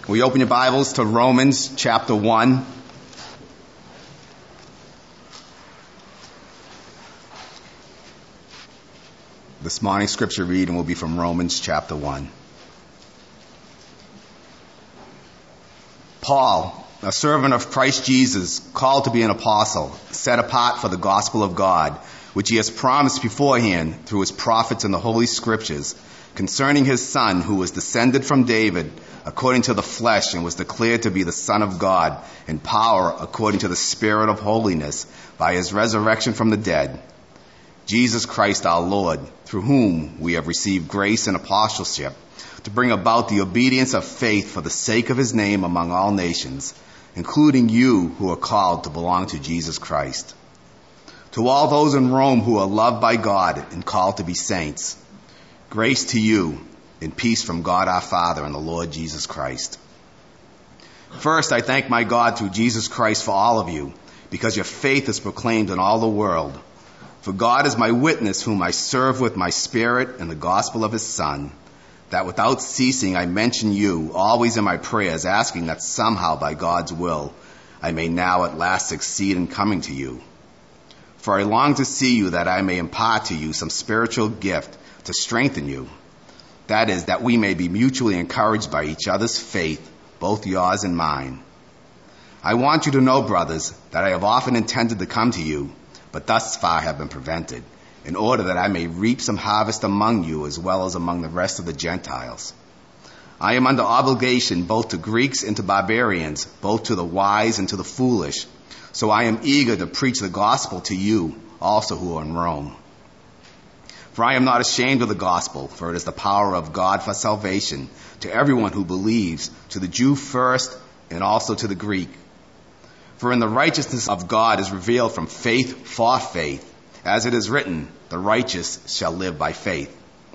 Will you open your Bibles to Romans chapter 1? This morning's scripture reading will be from Romans chapter 1. Paul, a servant of Christ Jesus, called to be an apostle, set apart for the gospel of God, which he has promised beforehand through his prophets in the Holy Scriptures, concerning his Son, who was descended from David according to the flesh and was declared to be the Son of God in power according to the Spirit of holiness by his resurrection from the dead, Jesus Christ our Lord, through whom we have received grace and apostleship to bring about the obedience of faith for the sake of his name among all nations, including you who are called to belong to Jesus Christ. To all those in Rome who are loved by God and called to be saints, grace to you and peace from God our Father and the Lord Jesus Christ. First, I thank my God through Jesus Christ for all of you, because your faith is proclaimed in all the world. For God is my witness, whom I serve with my spirit in the gospel of his Son, that without ceasing I mention you always in my prayers, asking that somehow by God's will I may now at last succeed in coming to you. For I long to see you, that I may impart to you some spiritual gift to strengthen you. That is, that we may be mutually encouraged by each other's faith, both yours and mine. I want you to know, brothers, that I have often intended to come to you, but thus far have been prevented, in order that I may reap some harvest among you as well as among the rest of the Gentiles. I am under obligation both to Greeks and to barbarians, both to the wise and to the foolish. So I am eager to preach the gospel to you also who are in Rome. For I am not ashamed of the gospel, for it is the power of God for salvation to everyone who believes, to the Jew first and also to the Greek. For in the righteousness of God is revealed from faith for faith, as it is written, the righteous shall live by faith.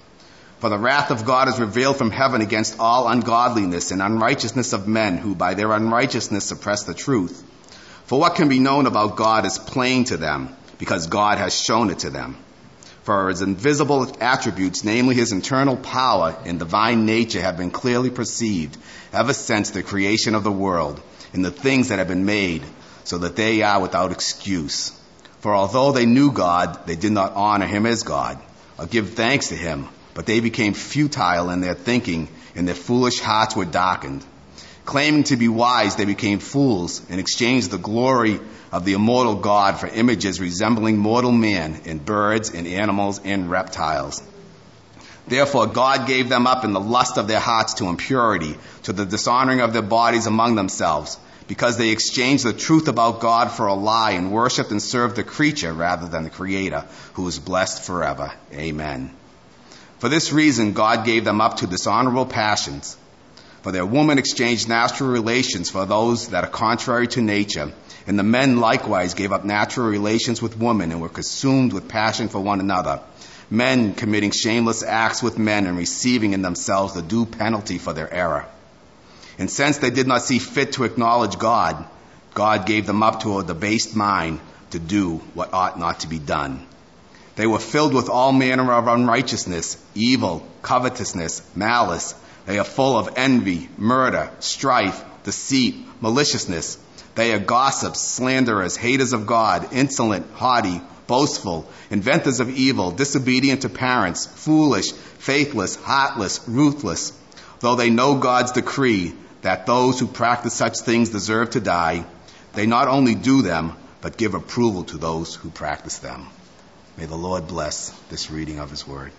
For the wrath of God is revealed from heaven against all ungodliness and unrighteousness of men who by their unrighteousness suppress the truth. For what can be known about God is plain to them, because God has shown it to them. For his invisible attributes, namely his internal power and divine nature, have been clearly perceived ever since the creation of the world, in the things that have been made, so that they are without excuse. For although they knew God, they did not honor him as God, or give thanks to him, but they became futile in their thinking, and their foolish hearts were darkened. Claiming to be wise, they became fools and exchanged the glory of the immortal God for images resembling mortal man and birds and animals and reptiles. Therefore God gave them up in the lust of their hearts to impurity, to the dishonoring of their bodies among themselves, because they exchanged the truth about God for a lie and worshipped and served the creature rather than the Creator, who is blessed forever. Amen. For this reason God gave them up to dishonorable passions. For their women exchanged natural relations for those that are contrary to nature, and the men likewise gave up natural relations with women and were consumed with passion for one another, men committing shameless acts with men and receiving in themselves the due penalty for their error. And since they did not see fit to acknowledge God, God gave them up to a debased mind to do what ought not to be done. They were filled with all manner of unrighteousness, evil, covetousness, malice. They are full of envy, murder, strife, deceit, maliciousness. They are gossips, slanderers, haters of God, insolent, haughty, boastful, inventors of evil, disobedient to parents, foolish, faithless, heartless, ruthless. Though they know God's decree that those who practice such things deserve to die, they not only do them, but give approval to those who practice them. May the Lord bless this reading of his word.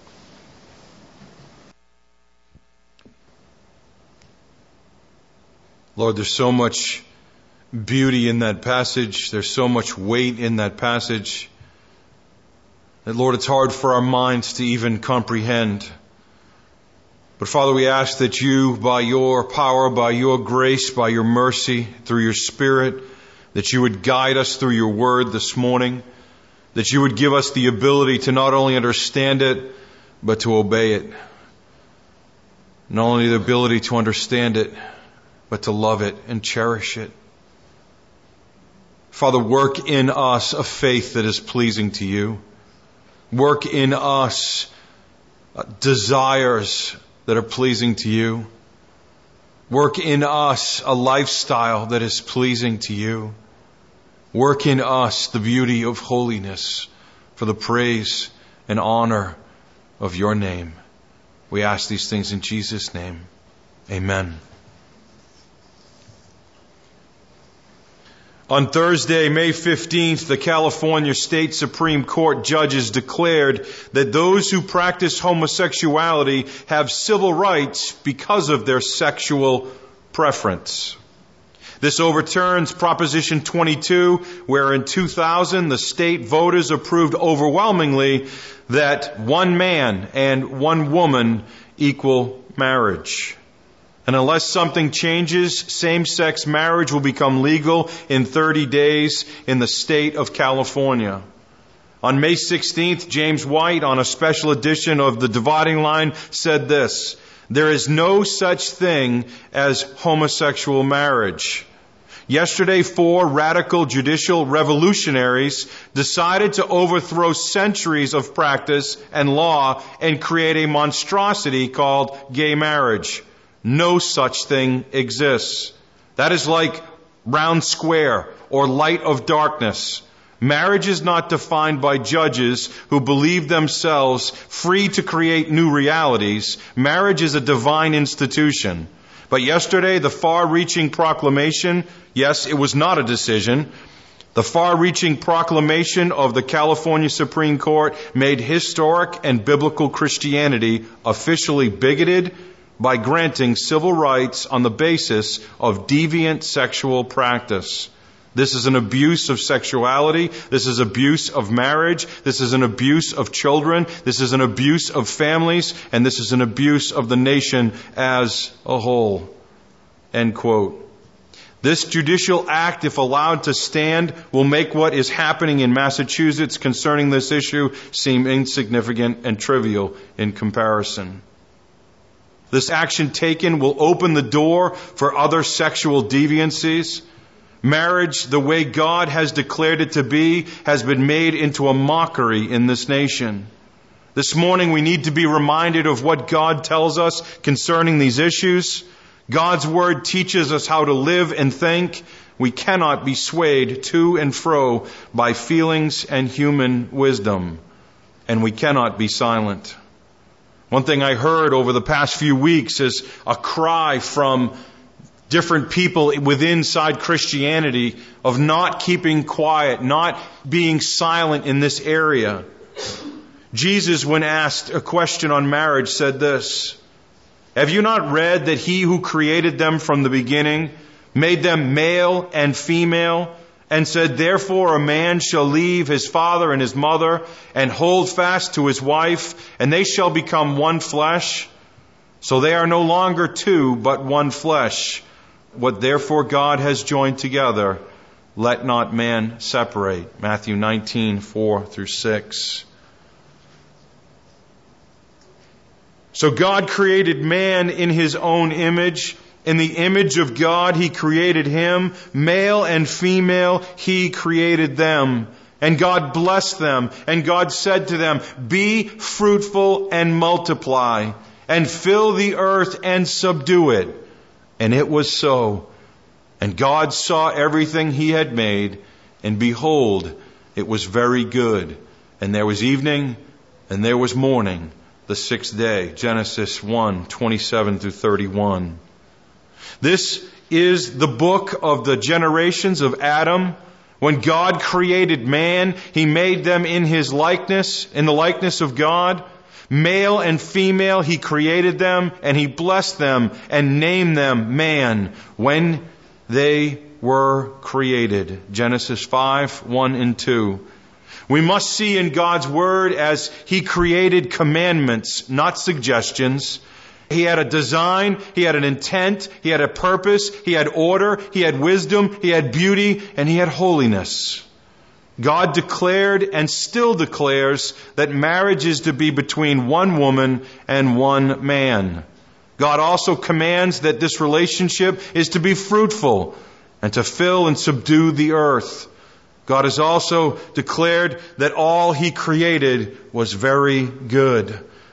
Lord, there's so much beauty in that passage. There's so much weight in that passage that, Lord, it's hard for our minds to even comprehend. But Father, we ask that you, by your power, by your grace, by your mercy, through your Spirit, that you would guide us through your word this morning, that you would give us the ability to not only understand it, but to obey it. Not only the ability to understand it, but to love it and cherish it. Father, work in us a faith that is pleasing to you. Work in us desires that are pleasing to you. Work in us a lifestyle that is pleasing to you. Work in us the beauty of holiness for the praise and honor of your name. We ask these things in Jesus' name. Amen. On Thursday, May 15th, the California State Supreme Court judges declared that those who practice homosexuality have civil rights because of their sexual preference. This overturns Proposition 22, where in 2000 the state voters approved overwhelmingly that one man and one woman equal marriage. And unless something changes, same-sex marriage will become legal in 30 days in the state of California. On May 16th, James White, on a special edition of The Dividing Line, said this: "There is no such thing as homosexual marriage." Yesterday, 4 radical judicial revolutionaries decided to overthrow centuries of practice and law and create a monstrosity called gay marriage. No such thing exists. That is like round square or light of darkness. Marriage is not defined by judges who believe themselves free to create new realities. Marriage is a divine institution. But yesterday, the far-reaching proclamation, yes, it was not a decision, the far-reaching proclamation of the California Supreme Court made historic and biblical Christianity officially bigoted by granting civil rights on the basis of deviant sexual practice. This is an abuse of sexuality. This is abuse of marriage. This is an abuse of children. This is an abuse of families. And this is an abuse of the nation as a whole. End quote. This judicial act, if allowed to stand, will make what is happening in Massachusetts concerning this issue seem insignificant and trivial in comparison. This action taken will open the door for other sexual deviancies. Marriage, the way God has declared it to be, has been made into a mockery in this nation. This morning we need to be reminded of what God tells us concerning these issues. God's Word teaches us how to live and think. We cannot be swayed to and fro by feelings and human wisdom. And we cannot be silent. One thing I heard over the past few weeks is a cry from different people inside Christianity of not keeping quiet, not being silent in this area. Jesus, when asked a question on marriage, said this: "Have you not read that he who created them from the beginning made them male and female, and said, therefore a man shall leave his father and his mother and hold fast to his wife, and they shall become one flesh? So they are no longer two, but one flesh. What therefore God has joined together, let not man separate." Matthew 19:4-6. So God created man in his own image. In the image of God, he created him. Male and female, he created them. And God blessed them. And God said to them, "Be fruitful and multiply, and fill the earth and subdue it." And it was so. And God saw everything he had made, and behold, it was very good. And there was evening, and there was morning, the sixth day. Genesis 1:27-31. This is the book of the generations of Adam. When God created man, he made them in his likeness, in the likeness of God. Male and female, he created them, and he blessed them and named them man when they were created. Genesis 5:1-2. We must see in God's Word as he created commandments, not suggestions. He had a design, he had an intent, he had a purpose, he had order, he had wisdom, he had beauty, and he had holiness. God declared and still declares that marriage is to be between one woman and one man. God also commands that this relationship is to be fruitful and to fill and subdue the earth. God has also declared that all he created was very good.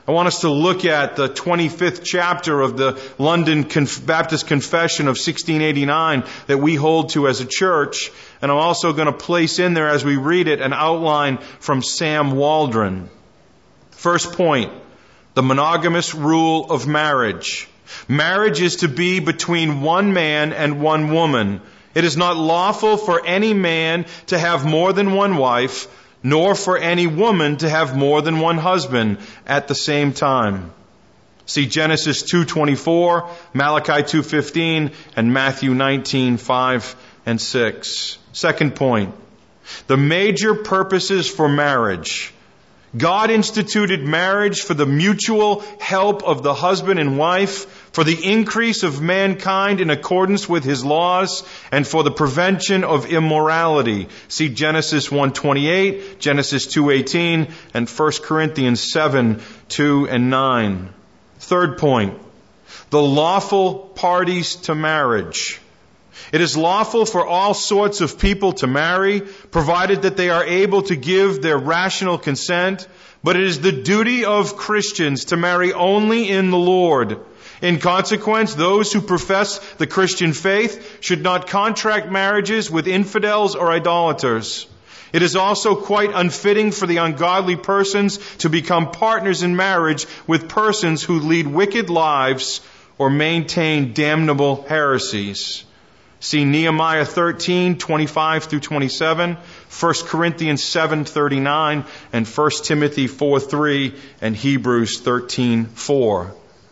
I want us to look at the 25th chapter of the London Baptist Confession of 1689 that we hold to as a church. And I'm also going to place in there, as we read it, an outline from Sam Waldron. First point, the monogamous rule of marriage. Marriage is to be between one man and one woman. It is not lawful for any man to have more than one wife, nor for any woman to have more than one husband at the same time. See Genesis 2:24, Malachi 2:15, and Matthew 19:5 and 6. Second point, the major purposes for marriage. God instituted marriage for the mutual help of the husband and wife, for the increase of mankind in accordance with His laws, and for the prevention of immorality. See Genesis 1:28, Genesis 2:18, and 1 Corinthians 7:2 and 9. Third point, the lawful parties to marriage. It is lawful for all sorts of people to marry, provided that they are able to give their rational consent, but it is the duty of Christians to marry only in the Lord. In consequence, those who profess the Christian faith should not contract marriages with infidels or idolaters. It is also quite unfitting for the ungodly persons to become partners in marriage with persons who lead wicked lives or maintain damnable heresies. See Nehemiah 13:25 through 27, 1 Corinthians 7:39, and 1 Timothy 4:3, and Hebrews 13:4.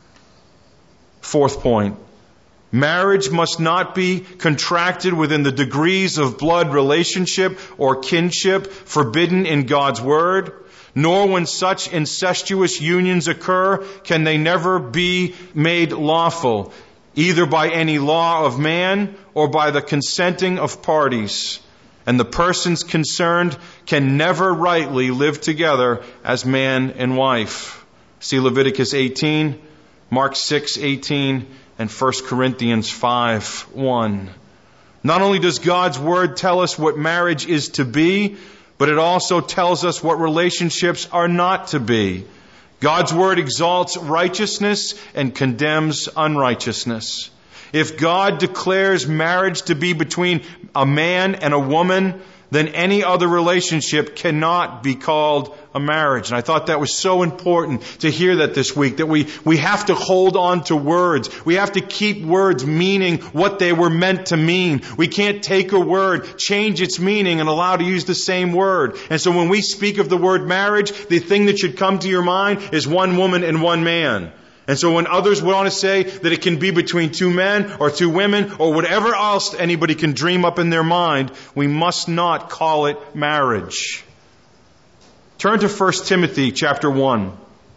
Fourth point, marriage must not be contracted within the degrees of blood relationship or kinship forbidden in God's Word, nor when such incestuous unions occur can they never be made lawful, either by any law of man or by the consenting of parties. And the persons concerned can never rightly live together as man and wife. See Leviticus 18, Mark 6:18, and 1 Corinthians 5:1. Not only does God's Word tell us what marriage is to be, but it also tells us what relationships are not to be. God's Word exalts righteousness and condemns unrighteousness. If God declares marriage to be between a man and a woman, then any other relationship cannot be called a marriage. And I thought that was so important to hear that this week, that we have to hold on to words. We have to keep words meaning what they were meant to mean. We can't take a word, change its meaning, and allow to use the same word. And so when we speak of the word marriage, the thing that should come to your mind is one woman and one man. And so when others want to say that it can be between two men or two women or whatever else anybody can dream up in their mind, we must not call it marriage. Turn to 1 Timothy chapter 1.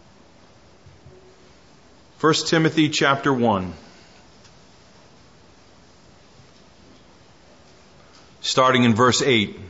1 Timothy chapter 1. Starting in verse 8.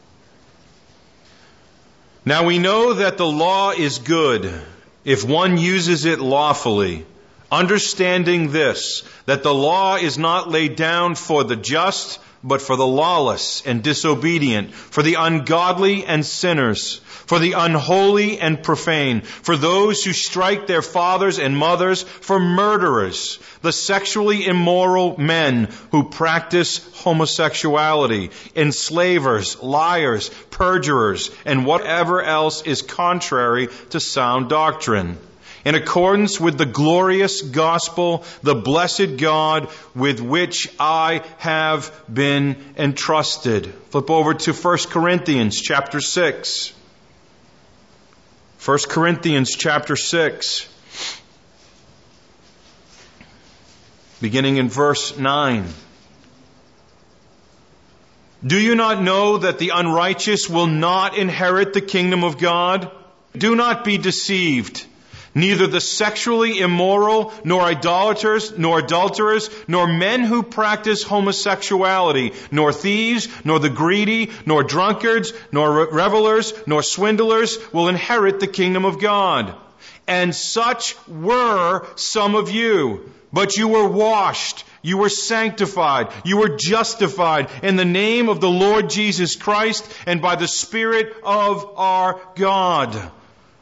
Now we know that the law is good if one uses it lawfully, understanding this, that the law is not laid down for the just, but for the lawless and disobedient, for the ungodly and sinners, for the unholy and profane, for those who strike their fathers and mothers, for murderers, the sexually immoral men who practice homosexuality, enslavers, liars, perjurers, and whatever else is contrary to sound doctrine. In accordance with the glorious gospel, the blessed God with which I have been entrusted. Flip over to 1 Corinthians chapter 6. 1 Corinthians chapter 6, beginning in verse 9. Do you not know that the unrighteous will not inherit the kingdom of God? Do not be deceived. Neither the sexually immoral, nor idolaters, nor adulterers, nor men who practice homosexuality, nor thieves, nor the greedy, nor drunkards, nor revelers, nor swindlers will inherit the kingdom of God. And such were some of you. But you were washed, you were sanctified, you were justified in the name of the Lord Jesus Christ and by the Spirit of our God.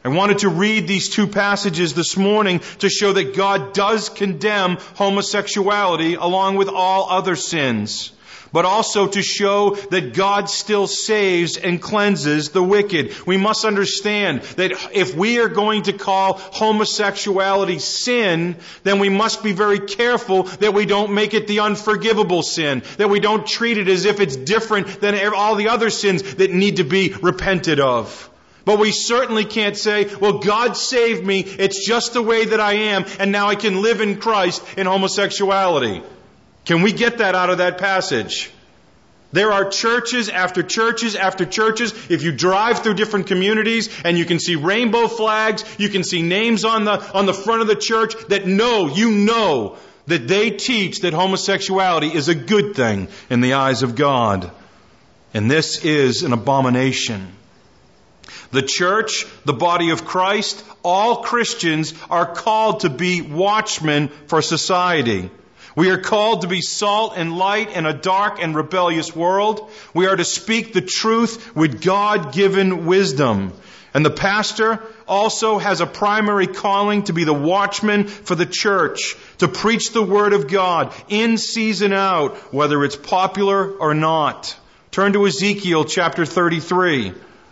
I wanted to read these two passages this morning to show that God does condemn homosexuality along with all other sins, but also to show that God still saves and cleanses the wicked. We must understand that if we are going to call homosexuality sin, then we must be very careful that we don't make it the unforgivable sin, that we don't treat it as if it's different than all the other sins that need to be repented of. But we certainly can't say, well, God saved me, it's just the way that I am, and now I can live in Christ in homosexuality. Can we get that out of that passage? There are churches after churches after churches. If you drive through different communities and you can see rainbow flags, you can see names on the front of the church that you know that they teach that homosexuality is a good thing in the eyes of God. And this is an abomination. The church, the body of Christ, all Christians are called to be watchmen for society. We are called to be salt and light in a dark and rebellious world. We are to speak the truth with God-given wisdom. And the pastor also has a primary calling to be the watchman for the church, to preach the word of God in season out, whether it's popular or not. Turn to Ezekiel chapter 33.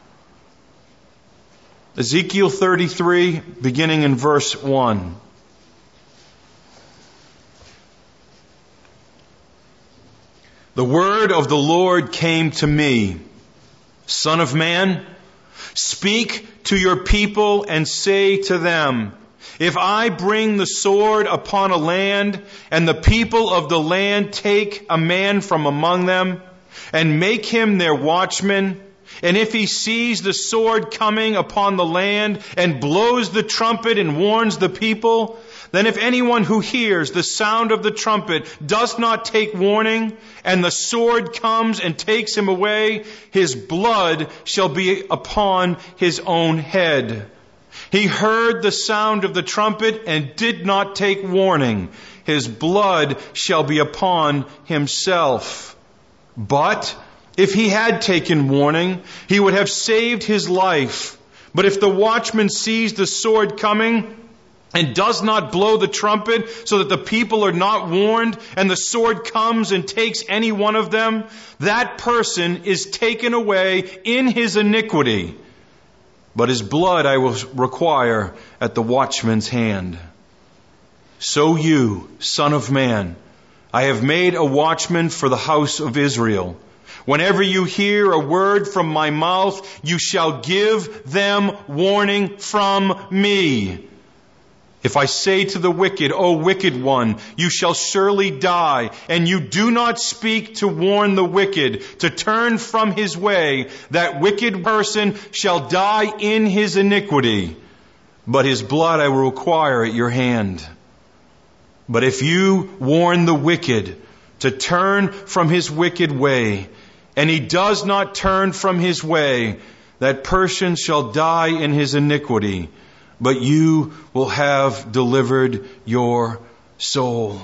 Ezekiel 33, beginning in verse 1. The word of the Lord came to me, Son of man, speak to your people and say to them, if I bring the sword upon a land, and the people of the land take a man from among them, and make him their watchman, and if he sees the sword coming upon the land, and blows the trumpet and warns the people, then if anyone who hears the sound of the trumpet does not take warning, and the sword comes and takes him away, his blood shall be upon his own head. He heard the sound of the trumpet and did not take warning. His blood shall be upon himself. But if he had taken warning, he would have saved his life. But if the watchman sees the sword coming and does not blow the trumpet so that the people are not warned, and the sword comes and takes any one of them, that person is taken away in his iniquity. But his blood I will require at the watchman's hand. So you, Son of man, I have made a watchman for the house of Israel. Whenever you hear a word from my mouth, you shall give them warning from me. If I say to the wicked, O wicked one, you shall surely die, and you do not speak to warn the wicked to turn from his way, that wicked person shall die in his iniquity, but his blood I will require at your hand. But if you warn the wicked to turn from his wicked way, and he does not turn from his way, that person shall die in his iniquity, but you will have delivered your soul.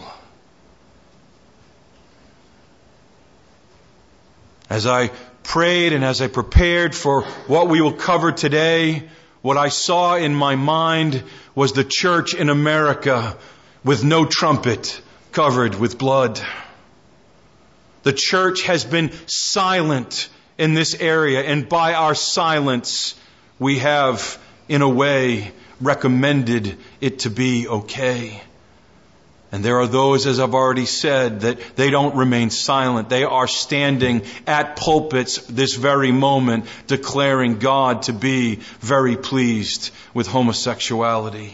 As I prayed and as I prepared for what we will cover today, what I saw in my mind was the church in America with no trumpet, covered with blood. The church has been silent in this area, and by our silence, we have, in a way, recommended it to be okay. And there are those, as I've already said, that they don't remain silent. They are standing at pulpits this very moment, declaring God to be very pleased with homosexuality.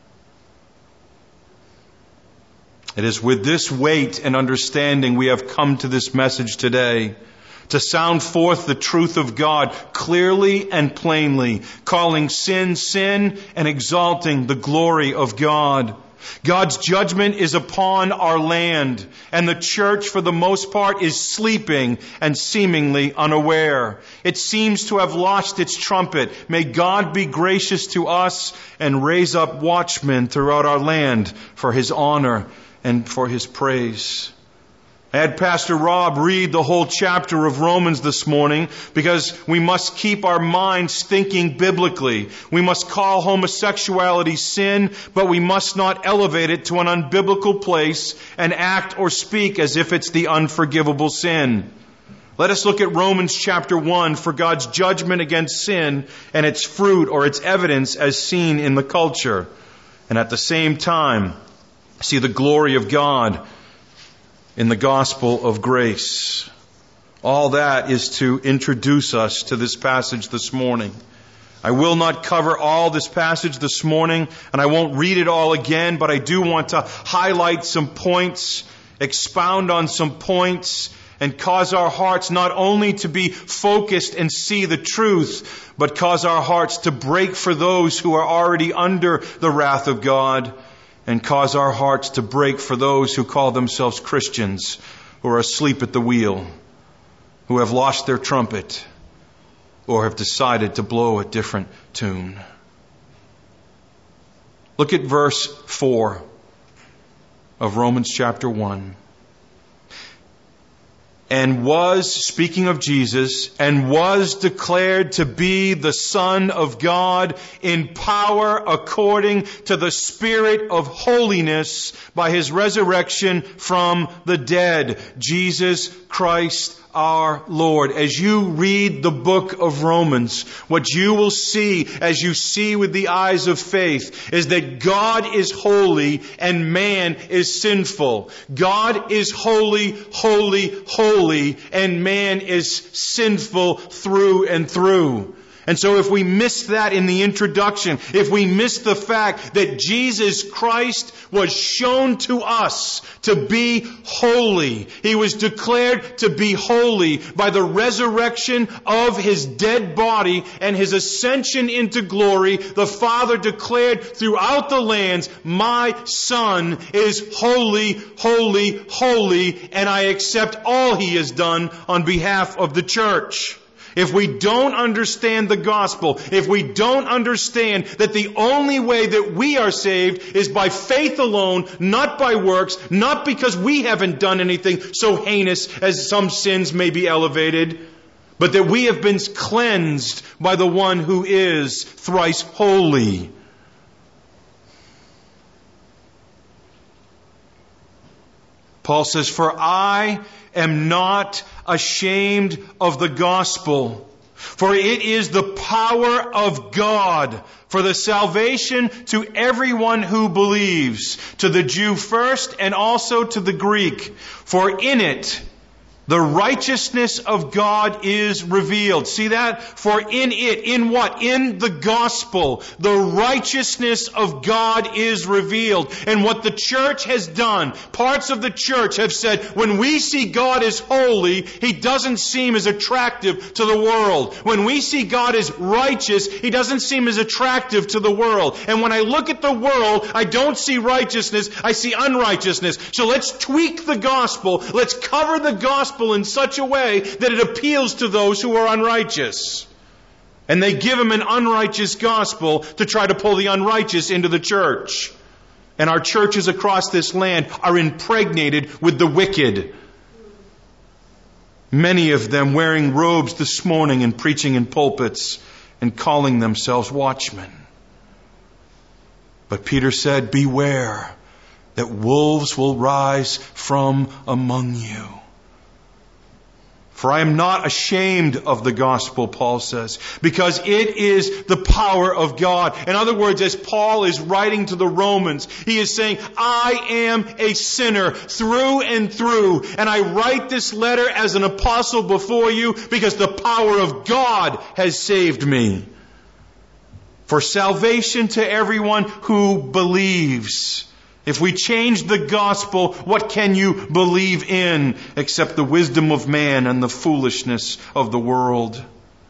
It is with this weight and understanding we have come to this message today, to sound forth the truth of God clearly and plainly, calling sin, sin, and exalting the glory of God. God's judgment is upon our land, and the church, for the most part, is sleeping and seemingly unaware. It seems to have lost its trumpet. May God be gracious to us and raise up watchmen throughout our land for His honor and for His praise. I had Pastor Rob read the whole chapter of Romans this morning because we must keep our minds thinking biblically. We must call homosexuality sin, but we must not elevate it to an unbiblical place and act or speak as if it's the unforgivable sin. Let us look at Romans chapter 1 for God's judgment against sin and its fruit or its evidence as seen in the culture. And at the same time, see the glory of God in the gospel of grace. All that is to introduce us to this passage this morning. I will not cover all this passage this morning, and I won't read it all again, but I do want to highlight some points, expound on some points, and cause our hearts not only to be focused and see the truth, but cause our hearts to break for those who are already under the wrath of God, and cause our hearts to break for those who call themselves Christians, who are asleep at the wheel, who have lost their trumpet, or have decided to blow a different tune. Look at verse 4 of Romans chapter 1. And was, speaking of Jesus, and was declared to be the Son of God in power according to the Spirit of holiness by His resurrection from the dead. Jesus Christ our Lord. As you read the book of Romans, what you will see as you see with the eyes of faith is that God is holy and man is sinful. God is holy, holy, holy, and man is sinful through and through. And so if we miss that in the introduction, if we miss the fact that Jesus Christ was shown to us to be holy, He was declared to be holy by the resurrection of His dead body and His ascension into glory, the Father declared throughout the lands, my Son is holy, holy, holy, and I accept all He has done on behalf of the church. If we don't understand the gospel, if we don't understand that the only way that we are saved is by faith alone, not by works, not because we haven't done anything so heinous as some sins may be elevated, but that we have been cleansed by the one who is thrice holy. Paul says, for I am not ashamed of the gospel, for it is the power of God for the salvation to everyone who believes, to the Jew first and also to the Greek. For in it the righteousness of God is revealed. See that? For in it, in what? In the gospel, the righteousness of God is revealed. And what the church has done, parts of the church have said, when we see God as holy, He doesn't seem as attractive to the world. When we see God as righteous, He doesn't seem as attractive to the world. And when I look at the world, I don't see righteousness, I see unrighteousness. So let's tweak the gospel. Let's cover the gospel in such a way that it appeals to those who are unrighteous. And they give them an unrighteous gospel to try to pull the unrighteous into the church. And our churches across this land are impregnated with the wicked. Many of them wearing robes this morning and preaching in pulpits and calling themselves watchmen. But Peter said, beware that wolves will rise from among you. For I am not ashamed of the gospel, Paul says, because it is the power of God. In other words, as Paul is writing to the Romans, he is saying, I am a sinner through and through, and I write this letter as an apostle before you because the power of God has saved me. For salvation to everyone who believes. If we change the gospel, what can you believe in except the wisdom of man and the foolishness of the world?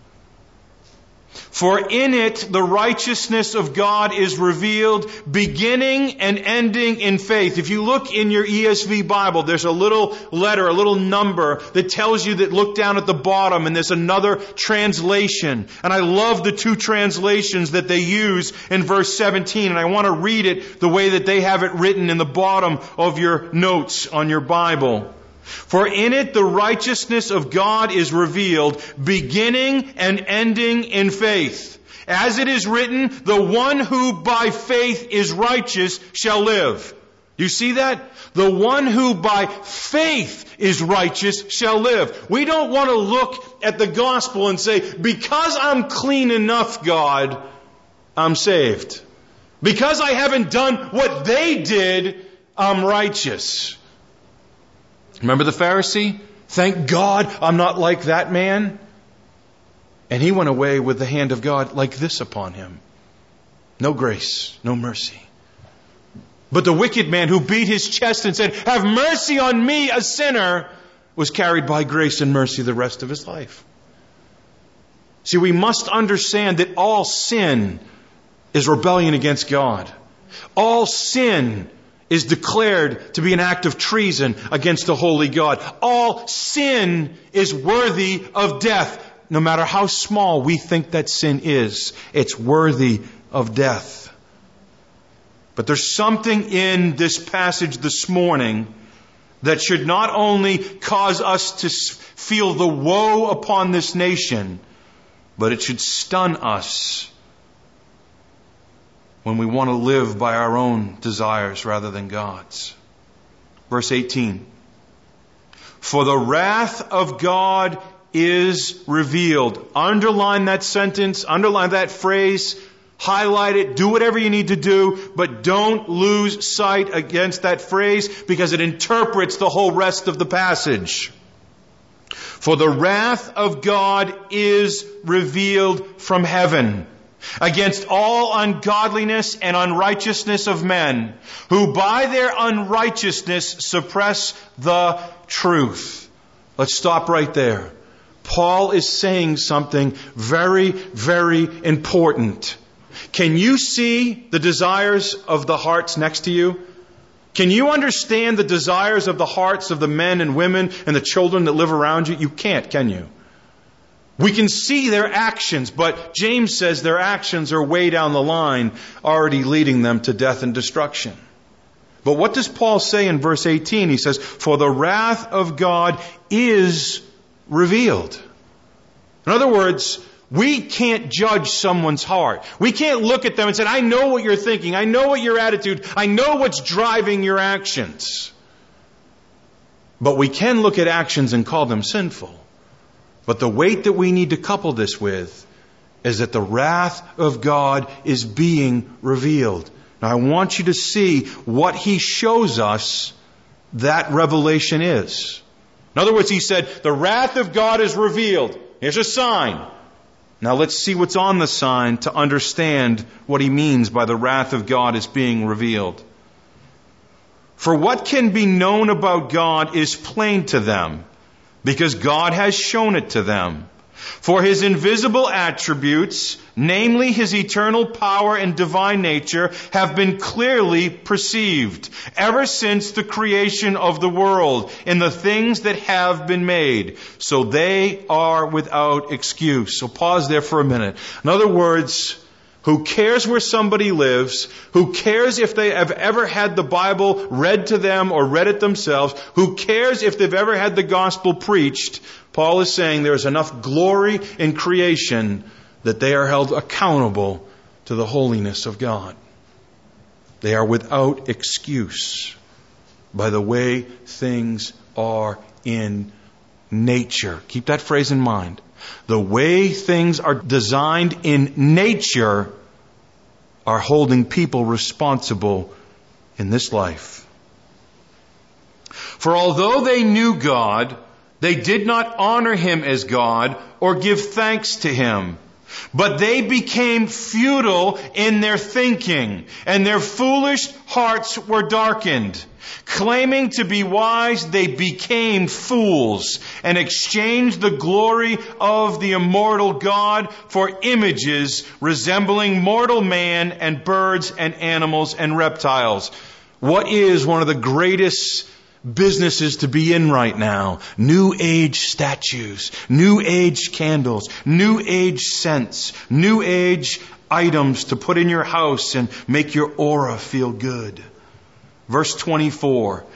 For in it the righteousness of God is revealed, beginning and ending in faith. If you look in your ESV Bible, there's a little letter, a little number that tells you that look down at the bottom and there's another translation. And I love the two translations that they use in verse 17. And I want to read it the way that they have it written in the bottom of your notes on your Bible. For in it the righteousness of God is revealed, beginning and ending in faith. As it is written, the one who by faith is righteous shall live. You see that? The one who by faith is righteous shall live. We don't want to look at the gospel and say, because I'm clean enough, God, I'm saved. Because I haven't done what they did, I'm righteous. Remember the Pharisee? Thank God I'm not like that man. And he went away with the hand of God like this upon him. No grace, no mercy. But the wicked man who beat his chest and said, have mercy on me, a sinner, was carried by grace and mercy the rest of his life. See, we must understand that all sin is rebellion against God. All sin is declared to be an act of treason against the holy God. All sin is worthy of death. No matter how small we think that sin is, it's worthy of death. But there's something in this passage this morning that should not only cause us to feel the woe upon this nation, but it should stun us when we want to live by our own desires rather than God's. Verse 18. For the wrath of God is revealed. Underline that sentence, underline that phrase, highlight it, do whatever you need to do, but don't lose sight against that phrase because it interprets the whole rest of the passage. For the wrath of God is revealed from heaven against all ungodliness and unrighteousness of men, who by their unrighteousness suppress the truth. Let's stop right there. Paul is saying something very, very important. Can you see the desires of the hearts next to you? Can you understand the desires of the hearts of the men and women and the children that live around you? You can't, can you? We can see their actions, but James says their actions are way down the line, already leading them to death and destruction. But what does Paul say in verse 18? He says, for the wrath of God is revealed. In other words, we can't judge someone's heart. We can't look at them and say, I know what you're thinking. I know what your attitude. I know what's driving your actions. But we can look at actions and call them sinful. But the weight that we need to couple this with is that the wrath of God is being revealed. Now I want you to see what he shows us that revelation is. In other words, he said, the wrath of God is revealed. Here's a sign. Now let's see what's on the sign to understand what he means by the wrath of God is being revealed. For what can be known about God is plain to them, because God has shown it to them. For his invisible attributes, namely his eternal power and divine nature, have been clearly perceived ever since the creation of the world in the things that have been made. So they are without excuse. So pause there for a minute. In other words, who cares where somebody lives? Who cares if they have ever had the Bible read to them or read it themselves? Who cares if they've ever had the gospel preached? Paul is saying there is enough glory in creation that they are held accountable to the holiness of God. They are without excuse by the way things are in nature. Keep that phrase in mind. The way things are designed in nature are holding people responsible in this life. For although they knew God, they did not honor him as God or give thanks to him. But they became futile in their thinking, and their foolish hearts were darkened. Claiming to be wise, they became fools and exchanged the glory of the immortal God for images resembling mortal man and birds and animals and reptiles. What is one of the greatest businesses to be in right now? New age statues, new age candles, new age scents, new age items to put in your house and make your aura feel good. Verse 24,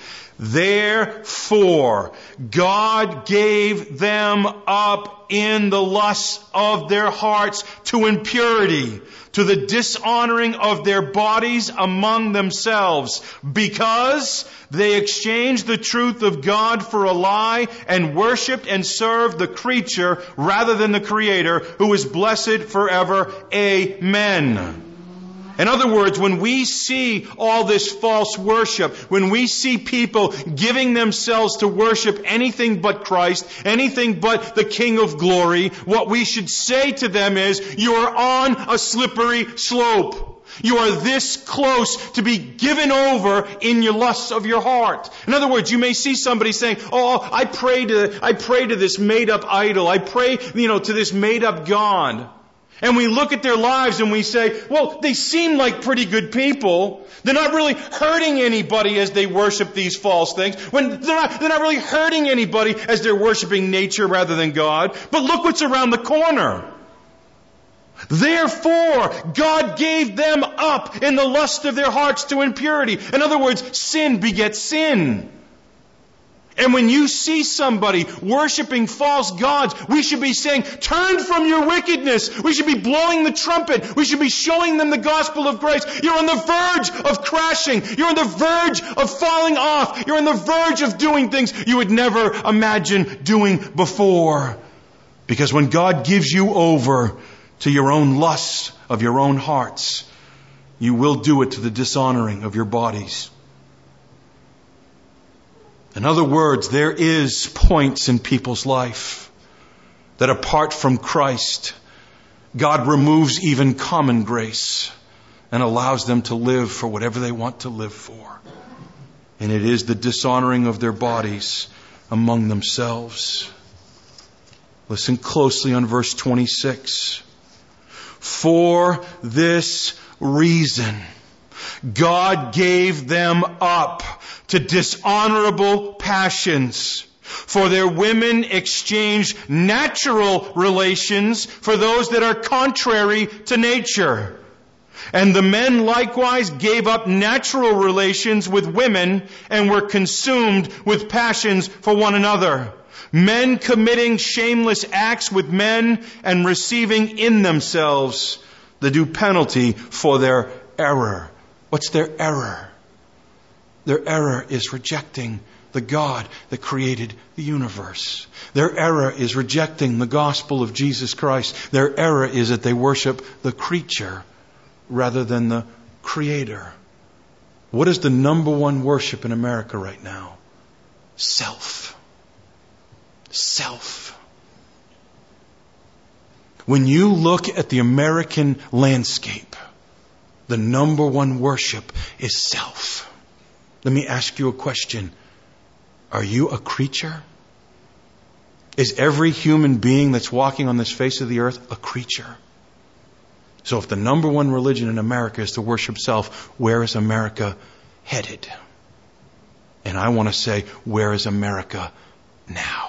Therefore, God gave them up in the lusts of their hearts to impurity, to the dishonoring of their bodies among themselves, because they exchanged the truth of God for a lie and worshipped and served the creature rather than the Creator, who is blessed forever. Amen. In other words, when we see all this false worship, when we see people giving themselves to worship anything but Christ, anything but the King of Glory, what we should say to them is, you are on a slippery slope. You are this close to be given over in your lusts of your heart. In other words, you may see somebody saying, oh, I pray to this made up idol. I pray, to this made up God. And we look at their lives and we say, well, they seem like pretty good people. They're not really hurting anybody as they worship these false things. When they're not really hurting anybody as they're worshiping nature rather than God. But look what's around the corner. Therefore, God gave them up in the lust of their hearts to impurity. In other words, sin begets sin. And when you see somebody worshiping false gods, we should be saying, turn from your wickedness. We should be blowing the trumpet. We should be showing them the gospel of grace. You're on the verge of crashing. You're on the verge of falling off. You're on the verge of doing things you would never imagine doing before. Because when God gives you over to your own lusts of your own hearts, you will do it to the dishonoring of your bodies. In other words, there is points in people's life that apart from Christ, God removes even common grace and allows them to live for whatever they want to live for. And it is the dishonoring of their bodies among themselves. Listen closely on verse 26. For this reason, God gave them up to dishonorable passions. For their women exchanged natural relations for those that are contrary to nature. And the men likewise gave up natural relations with women and were consumed with passions for one another. Men committing shameless acts with men and receiving in themselves the due penalty for their error. What's their error? Their error is rejecting the God that created the universe. Their error is rejecting the gospel of Jesus Christ. Their error is that they worship the creature rather than the Creator. What is the number one worship in America right now? Self. Self. When you look at the American landscape, the number one worship is self. Let me ask you a question. Are you a creature? Is every human being that's walking on this face of the earth a creature? So if the number one religion in America is to worship self, where is America headed? And I want to say, where is America now?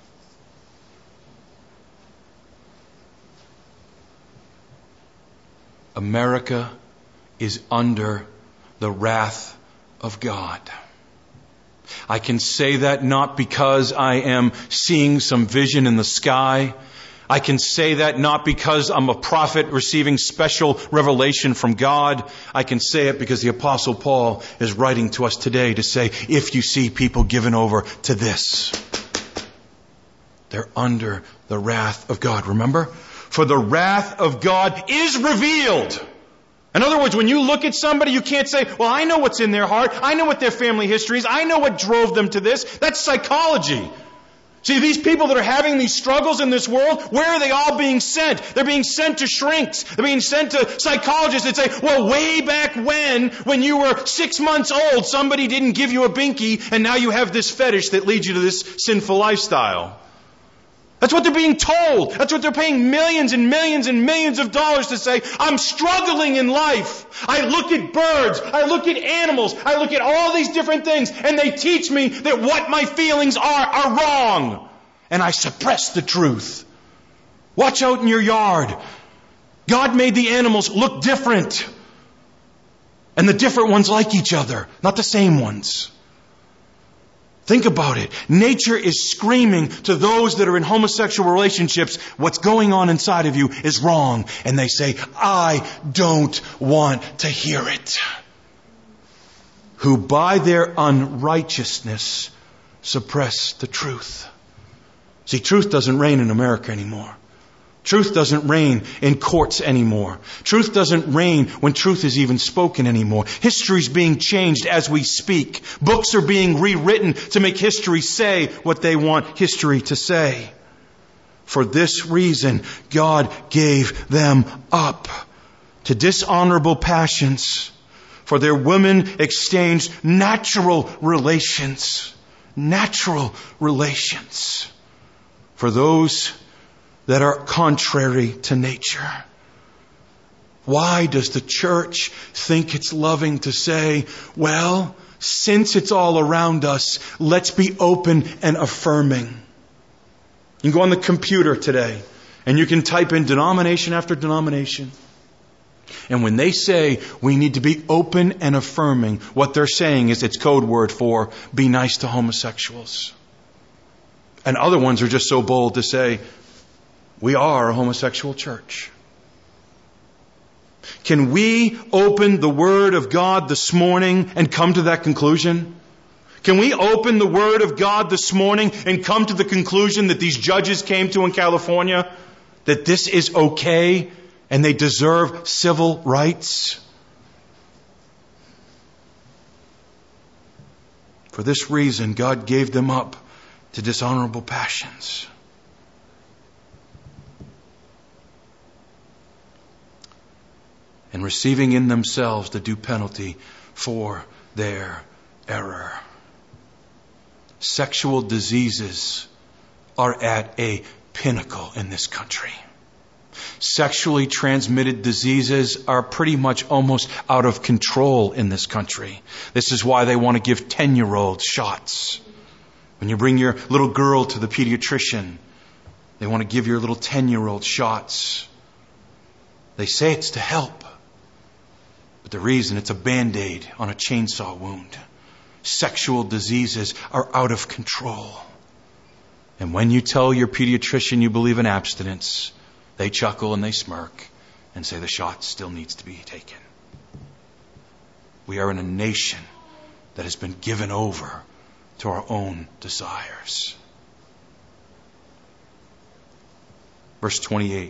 America is under the wrath of God. I can say that not because I am seeing some vision in the sky. I can say that not because I'm a prophet receiving special revelation from God. I can say it because the Apostle Paul is writing to us today to say, if you see people given over to this, they're under the wrath of God. Remember? For the wrath of God is revealed. In other words, when you look at somebody, you can't say, well, I know what's in their heart. I know what their family history is. I know what drove them to this. That's psychology. See, these people that are having these struggles in this world, where are they all being sent? They're being sent to shrinks. They're being sent to psychologists that say, well, way back when you were 6 months old, somebody didn't give you a binky, and now you have this fetish that leads you to this sinful lifestyle. That's what they're being told. That's what they're paying millions and millions and millions of dollars to say, I'm struggling in life. I look at birds. I look at animals. I look at all these different things. And they teach me that what my feelings are wrong. And I suppress the truth. Watch out in your yard. God made the animals look different. And the different ones like each other, not the same ones. Think about it. Nature is screaming to those that are in homosexual relationships, what's going on inside of you is wrong. And they say, I don't want to hear it. Who by their unrighteousness suppress the truth. See, truth doesn't reign in America anymore. Truth doesn't reign in courts anymore. Truth doesn't reign when truth is even spoken anymore. History's being changed as we speak. Books are being rewritten to make history say what they want history to say. For this reason, God gave them up to dishonorable passions. For their women exchanged natural relations. Natural relations. For those that are contrary to nature. Why does the church think it's loving to say, well, since it's all around us, let's be open and affirming? You can go on the computer today and you can type in denomination after denomination. And when they say we need to be open and affirming, what they're saying is it's code word for be nice to homosexuals. And other ones are just so bold to say, we are a homosexual church. Can we open the Word of God this morning and come to that conclusion? Can we open the Word of God this morning and come to the conclusion that these judges came to in California? That this is okay and they deserve civil rights? For this reason, God gave them up to dishonorable passions. And receiving in themselves the due penalty for their error. Sexual diseases are at a pinnacle in this country. Sexually transmitted diseases are pretty much almost out of control in this country. This is why they want to give 10-year-olds shots. When you bring your little girl to the pediatrician, they want to give your little 10-year-old shots. They say it's to help. But the reason, it's a Band-Aid on a chainsaw wound. Sexual diseases are out of control. And when you tell your pediatrician you believe in abstinence, they chuckle and they smirk and say the shot still needs to be taken. We are in a nation that has been given over to our own desires. Verse 28.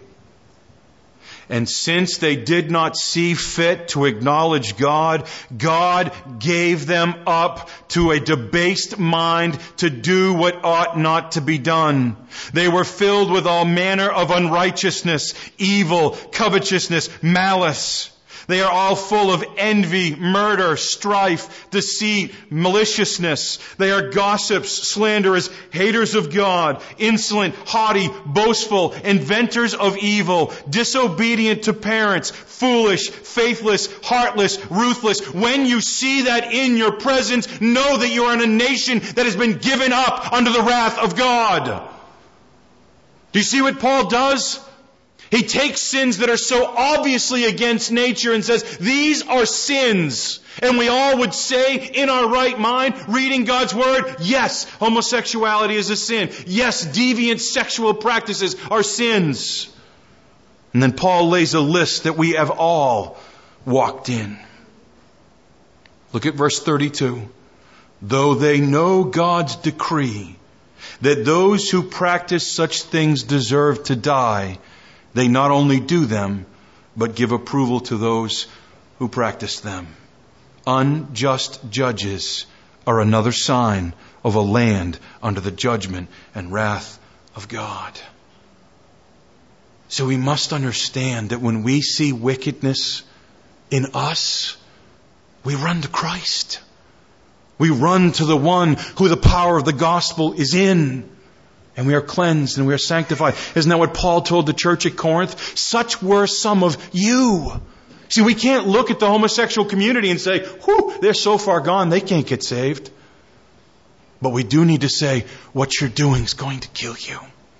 And since they did not see fit to acknowledge God, God gave them up to a debased mind to do what ought not to be done. They were filled with all manner of unrighteousness, evil, covetousness, malice. They are all full of envy, murder, strife, deceit, maliciousness. They are gossips, slanderers, haters of God, insolent, haughty, boastful, inventors of evil, disobedient to parents, foolish, faithless, heartless, ruthless. When you see that in your presence, know that you are in a nation that has been given up under the wrath of God. Do you see what Paul does? He takes sins that are so obviously against nature and says, these are sins. And we all would say in our right mind, reading God's Word, yes, homosexuality is a sin. Yes, deviant sexual practices are sins. And then Paul lays a list that we have all walked in. Look at verse 32. Though they know God's decree that those who practice such things deserve to die, they not only do them, but give approval to those who practice them. Unjust judges are another sign of a land under the judgment and wrath of God. So we must understand that when we see wickedness in us, we run to Christ. We run to the one who the power of the gospel is in. And we are cleansed and we are sanctified. Isn't that what Paul told the church at Corinth? Such were some of you. See, we can't look at the homosexual community and say, whew, they're so far gone, they can't get saved. But we do need to say, what you're doing is going to kill you.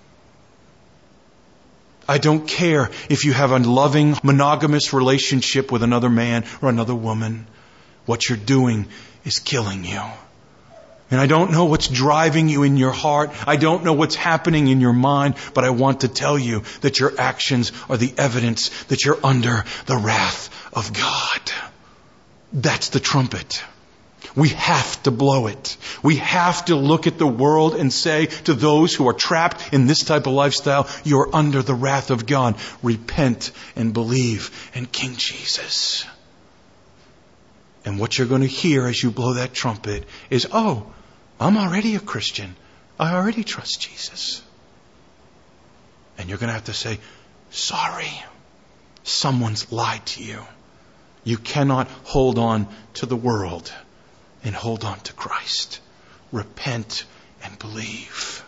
I don't care if you have a loving, monogamous relationship with another man or another woman. What you're doing is killing you. And I don't know what's driving you in your heart. I don't know what's happening in your mind, but I want to tell you that your actions are the evidence that you're under the wrath of God. That's the trumpet. We have to blow it. We have to look at the world and say to those who are trapped in this type of lifestyle, you're under the wrath of God. Repent and believe in King Jesus. And what you're going to hear as you blow that trumpet is, oh, I'm already a Christian. I already trust Jesus. And you're going to have to say, sorry, someone's lied to you. You cannot hold on to the world and hold on to Christ. Repent and believe.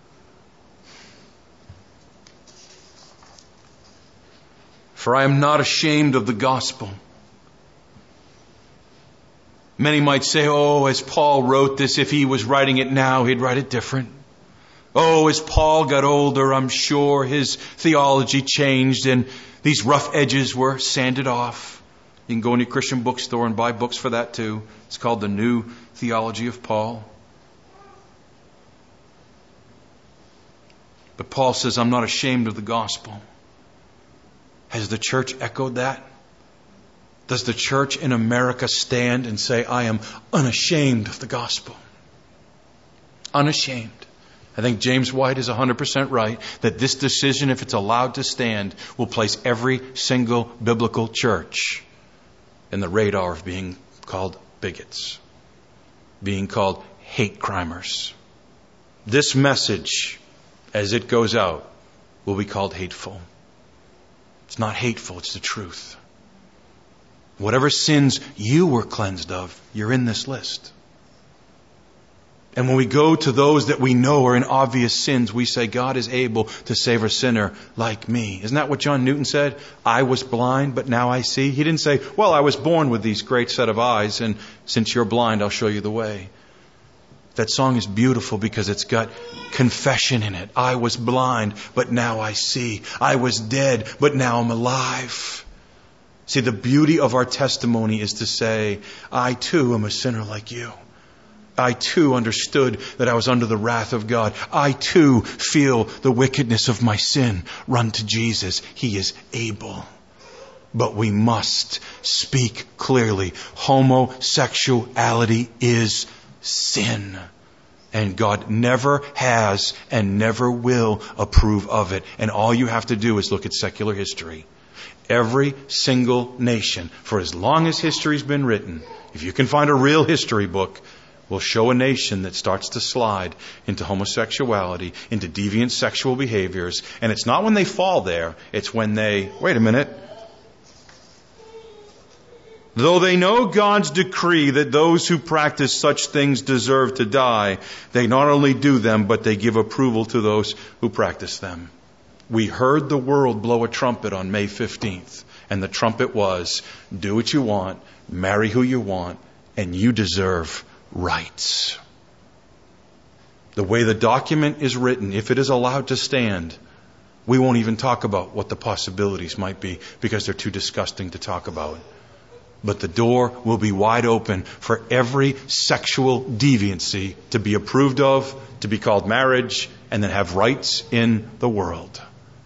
For I am not ashamed of the gospel. Many might say, oh, as Paul wrote this, if he was writing it now, he'd write it different. Oh, as Paul got older, I'm sure his theology changed and these rough edges were sanded off. You can go into a Christian bookstore and buy books for that too. It's called The New Theology of Paul. But Paul says, I'm not ashamed of the gospel. Has the church echoed that? Does the church in America stand and say, I am unashamed of the gospel? Unashamed. I think James White is 100% right that this decision, if it's allowed to stand, will place every single biblical church in the radar of being called bigots, being called hate crimers. This message, as it goes out, will be called hateful. It's not hateful, it's the truth. Whatever sins you were cleansed of, you're in this list. And when we go to those that we know are in obvious sins, we say, God is able to save a sinner like me. Isn't that what John Newton said? I was blind, but now I see. He didn't say, well, I was born with these great set of eyes, and since you're blind, I'll show you the way. That song is beautiful because it's got confession in it. I was blind, but now I see. I was dead, but now I'm alive. See, the beauty of our testimony is to say, I too am a sinner like you. I too understood that I was under the wrath of God. I too feel the wickedness of my sin. Run to Jesus. He is able. But we must speak clearly. Homosexuality is sin. And God never has and never will approve of it. And all you have to do is look at secular history. Every single nation, for as long as history's been written, if you can find a real history book, will show a nation that starts to slide into homosexuality, into deviant sexual behaviors. And it's not when they fall there, it's when they, wait a minute. Though they know God's decree that those who practice such things deserve to die, they not only do them, but they give approval to those who practice them. We heard the world blow a trumpet on May 15th. And the trumpet was, do what you want, marry who you want, and you deserve rights. The way the document is written, if it is allowed to stand, we won't even talk about what the possibilities might be because they're too disgusting to talk about. But the door will be wide open for every sexual deviancy to be approved of, to be called marriage, and then have rights in the world.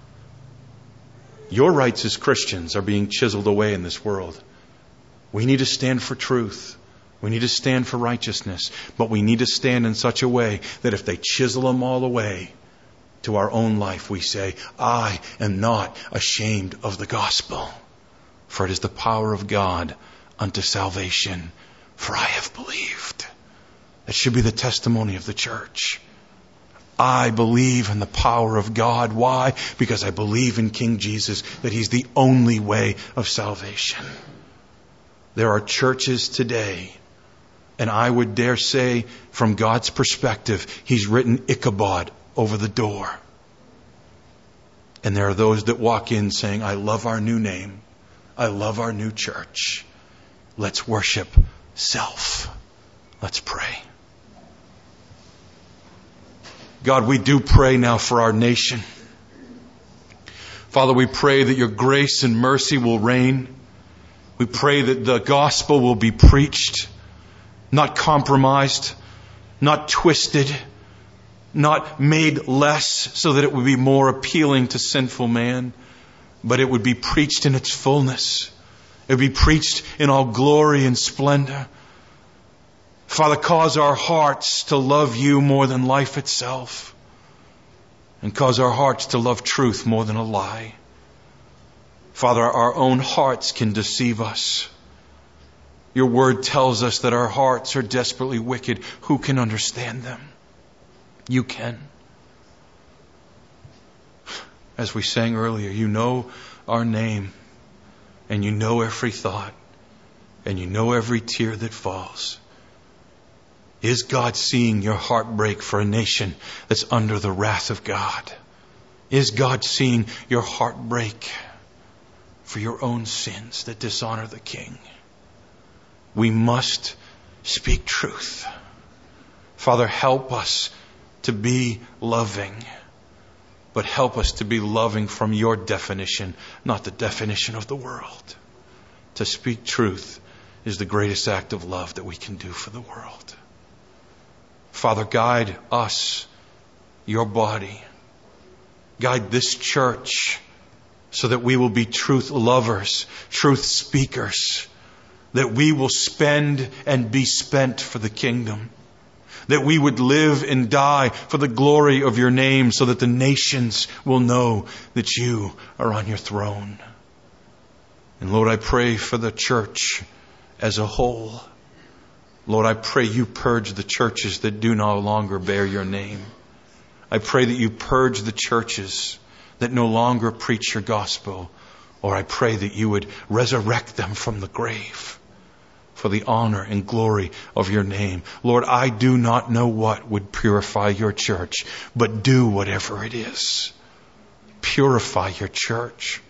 Your rights as Christians are being chiseled away in this world. We need to stand for truth. We need to stand for righteousness. But we need to stand in such a way that if they chisel them all away to our own life, we say, I am not ashamed of the gospel. For it is the power of God unto salvation. For I have believed. That should be the testimony of the church. I believe in the power of God. Why? Because I believe in King Jesus, that He's the only way of salvation. There are churches today, and I would dare say, from God's perspective, He's written Ichabod over the door. And there are those that walk in saying, I love our new name. I love our new church. Let's worship self. Let's pray. God, we do pray now for our nation. Father, we pray that your grace and mercy will reign. We pray that the gospel will be preached, not compromised, not twisted, not made less so that it would be more appealing to sinful man, but it would be preached in its fullness. It would be preached in all glory and splendor. Father, cause our hearts to love you more than life itself, and cause our hearts to love truth more than a lie. Father, our own hearts can deceive us. Your word tells us that our hearts are desperately wicked. Who can understand them? You can. As we sang earlier, you know our name, and you know every thought, and you know every tear that falls. Is God seeing your heart break for a nation that's under the wrath of God? Is God seeing your heart break for your own sins that dishonor the King? We must speak truth. Father, help us to be loving, but help us to be loving from your definition, not the definition of the world. To speak truth is the greatest act of love that we can do for the world. Father, guide us, your body. Guide this church so that we will be truth lovers, truth speakers, that we will spend and be spent for the kingdom, that we would live and die for the glory of your name so that the nations will know that you are on your throne. And Lord, I pray for the church as a whole. Lord, I pray you purge the churches that do no longer bear your name. I pray that you purge the churches that no longer preach your gospel. Or I pray that you would resurrect them from the grave for the honor and glory of your name. Lord, I do not know what would purify your church, but do whatever it is. Purify your church.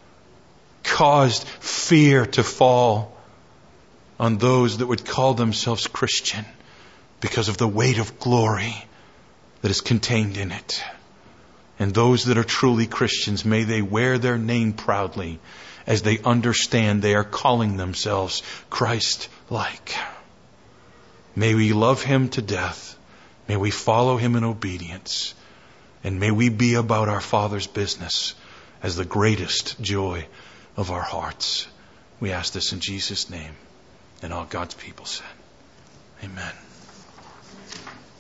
Cause fear to fall on those that would call themselves Christian because of the weight of glory that is contained in it. And those that are truly Christians, may they wear their name proudly as they understand they are calling themselves Christ-like. May we love him to death. May we follow him in obedience. And may we be about our Father's business as the greatest joy of our hearts. We ask this in Jesus' name. And all God's people said, amen.